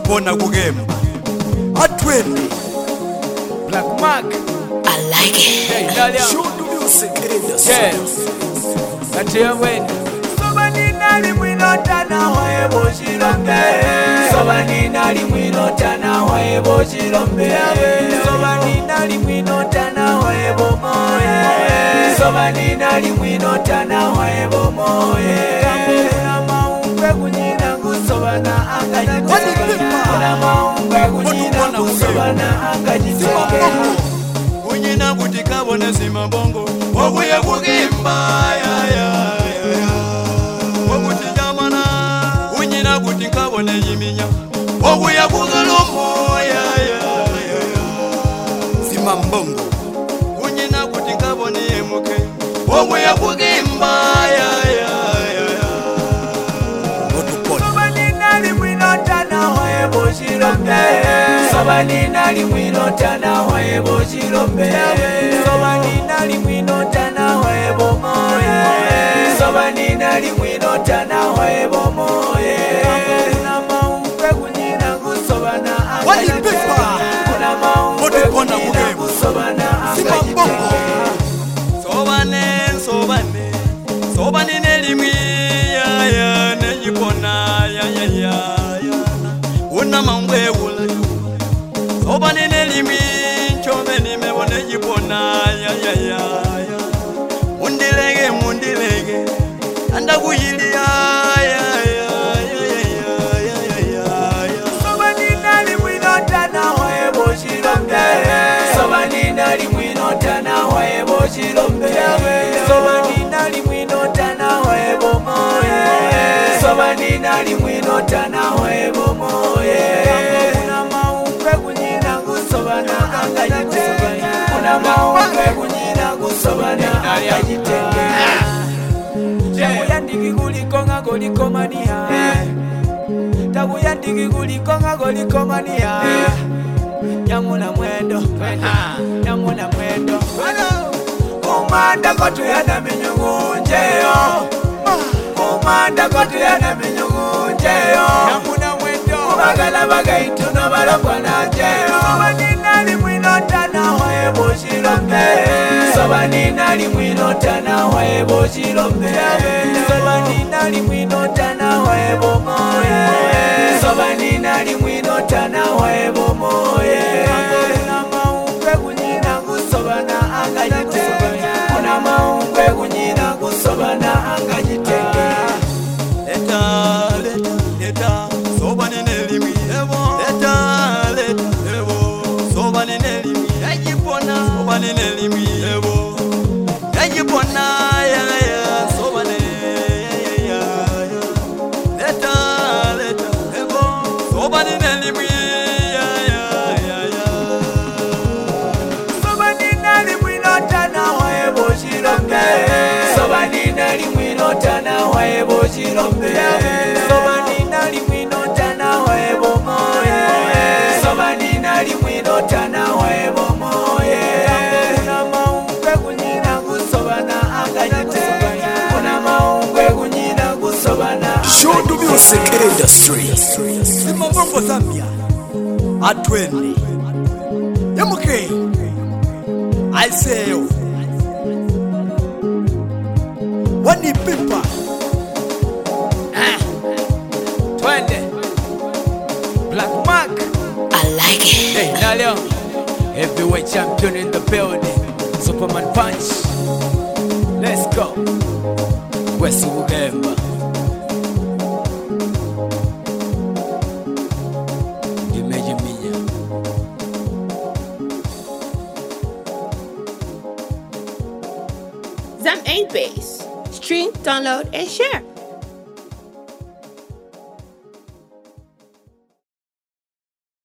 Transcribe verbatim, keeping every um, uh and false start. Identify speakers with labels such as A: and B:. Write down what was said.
A: Otupona kugemba atwende
B: Black Mark.
C: I like it.
B: Hey, Dalia.
A: Shoot music
B: Yeah. Katia wende.
D: Sobani nali mwino tana waebo chilombe. Sobani nali mwino tana waebo chilombe. Sobani nali mwino tana waebo moye. Sobani nali mwino tana waebo moye. Kuna maumbe kunyina kusobana angajiteke. Kuna maumbe kunyina kusobana angajiteke.
A: Kunyina kutikabone simabongo Wakuye kugimba ya ya ya Wakutijamana Kunyina kutikabone yiminya Wakuye kugalomo ya ya ya Simambongo Kunyina kutikabone yemuke Wakuye kugimba ya ya ya
D: Sobani nali mwino tana waebo chilombe. Sobani nali mwino tana waebo chilombe. Sobani nali mwino tana waebo moye. Sobani nali mwino tana waebo moye. Kuna maumbe kunyina kusobana angajiteke. Kuna maumbe kunyina kusobana angajiteke.
A: Sobane, sobane Sobane nelimwi ya ya Nejipona ya ya ya ya Una mamwe ula Sobane nelimwi Chome nimewa nejipona ya ya ya ya Mundilege, mundilege Anda kuyili ya ya ya ya ya ya ya ya
D: Sobani nali mwino tana waebo chilombe. Sobani nali mwino tana waebo chilombe. Sobani nali mwino tana waebo moye. Sobani nali mwino tana waebo moye. Kuna maumbe kunyina kusobana angajiteke. Kuna maumbe kunyina kusobana angajiteke. Takuyandiki kuliko nga koliko mania. Takuyandiki kuliko nga koliko mania. Nyamuna mwendo, nyamuna mwendo. Kumanda kotu yana minyungunjeyo. Kumanda kotu yana minyungunjeyo. Nyamuna mwendo. Kubagala bagaituno balokwa najeyo. Sobani nali mwino tana waebo chilombe. Sobani nali mwino tana waebo chilombe. Sobani nali mwino tana waebo moye. Sobani nali mwino tana waebo moye. Kuna maumbe kunyina kusobana angajiteke. Kuna maumbe kunyina kusobana angajiteke.
A: Leta, leta, leta Sobane nelimwi Leta, leta, evo Sobane nelimwi Nejipona Sobane nelimwi evo Nejipona ya ya Sobane ya ya ya Leta, leta, evo Sobane nelimwi ya ya ya ya
D: Sobani nali mwino tana waebo chilombe. Sobani nali mwino tana waebo chilombe. Sobani nali mwino tana waebo moye. Sobani nali mwino tana waebo moye. Kuna maumbe kunyina kusobana angajiteke. Kuna maumbe kunyina kusobana
A: Shoot music industry Simambongo Zambia Atwende Yamuke Aiseyo Wani pipa
B: Twende. Black Mark.
C: I like it.
B: Hey, Dalia. Heavyweight champion in the building. Superman punch. Let's go. West Ugemba. Jimeji minya.
E: Zam eight Base. Stream, download, and share.